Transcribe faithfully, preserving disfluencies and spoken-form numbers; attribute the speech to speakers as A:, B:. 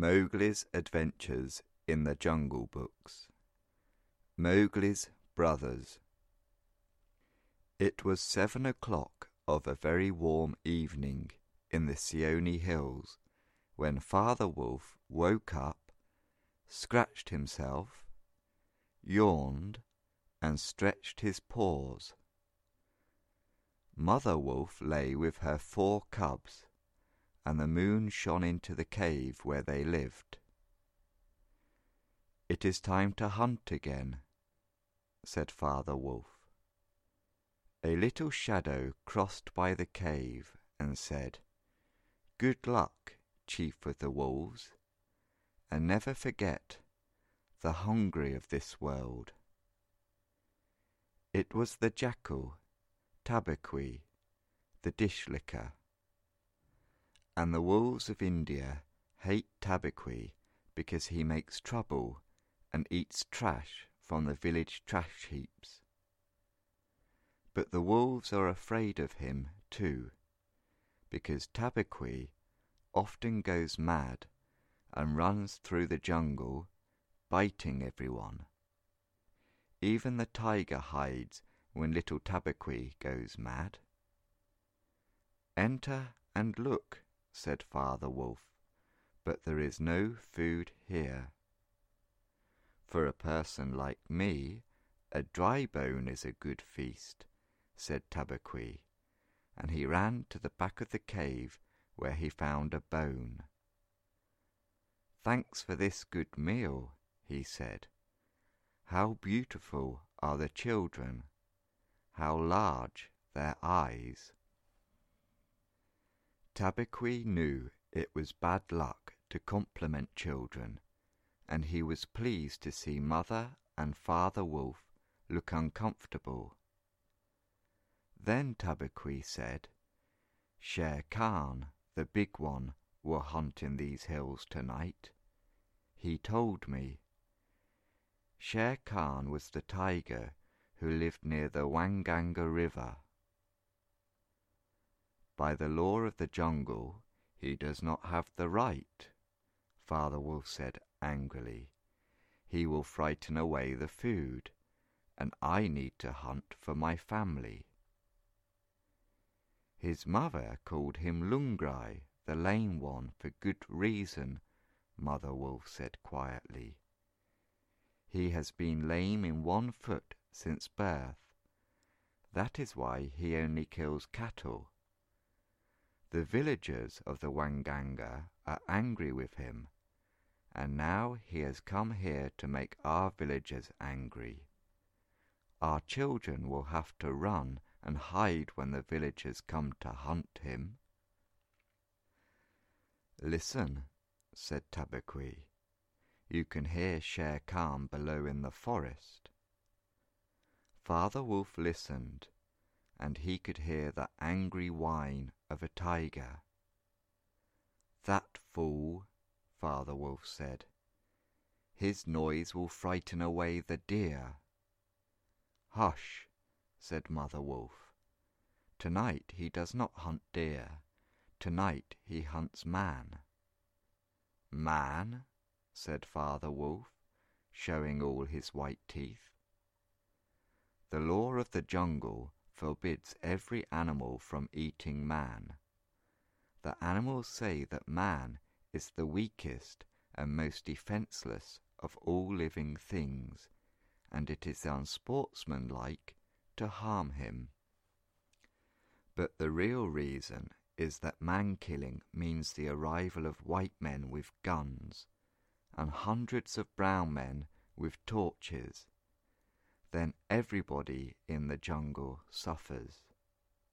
A: Mowgli's Adventures in the Jungle Books. Mowgli's Brothers. It was seven o'clock of a very warm evening in the Seeonee Hills when Father Wolf woke up, scratched himself, yawned, and stretched his paws. Mother Wolf lay with her four cubs, and the moon shone into the cave where they lived. "It is time to hunt again," said Father Wolf. A little shadow crossed by the cave and said, "Good luck, Chief of the Wolves, and never forget the hungry of this world." It was the jackal, Tabaqui, the dish licker. And the wolves of India hate Tabaqui because he makes trouble and eats trash from the village trash heaps. But the wolves are afraid of him too, because Tabaqui often goes mad and runs through the jungle, biting everyone. Even the tiger hides when little Tabaqui goes mad. "Enter and look," said Father Wolf, "but there is no food here." "For a person like me, a dry bone is a good feast," said Tabaqui, and he ran to the back of the cave where he found a bone. "Thanks for this good meal," he said. "How beautiful are the children! How large their eyes!" Tabaqui knew it was bad luck to compliment children, and he was pleased to see Mother and Father Wolf look uncomfortable. Then Tabaqui said, "Shere Khan, the big one, will hunt in these hills tonight. He told me." Shere Khan was the tiger who lived near the Wanganga River. "By the law of the jungle, he does not have the right," Father Wolf said angrily. "He will frighten away the food, and I need to hunt for my family." "His mother called him Lungrai, the lame one, for good reason," Mother Wolf said quietly. "He has been lame in one foot since birth. That is why he only kills cattle. The villagers of the Wanganga are angry with him, and now he has come here to make our villagers angry. Our children will have to run and hide when the villagers come to hunt him." "Listen," said Tabaqui. "You can hear Shere Khan below in the forest." Father Wolf listened, and he could hear the angry whine of a tiger. "That fool," Father Wolf said. "His noise will frighten away the deer." "Hush," said Mother Wolf. "Tonight he does not hunt deer. Tonight he hunts man." "Man?" said Father Wolf, showing all his white teeth. "The law of the jungle forbids every animal from eating man. The animals say that man is the weakest and most defenseless of all living things, and it is unsportsmanlike to harm him. But the real reason is that man-killing means the arrival of white men with guns, and hundreds of brown men with torches. Then everybody in the jungle suffers."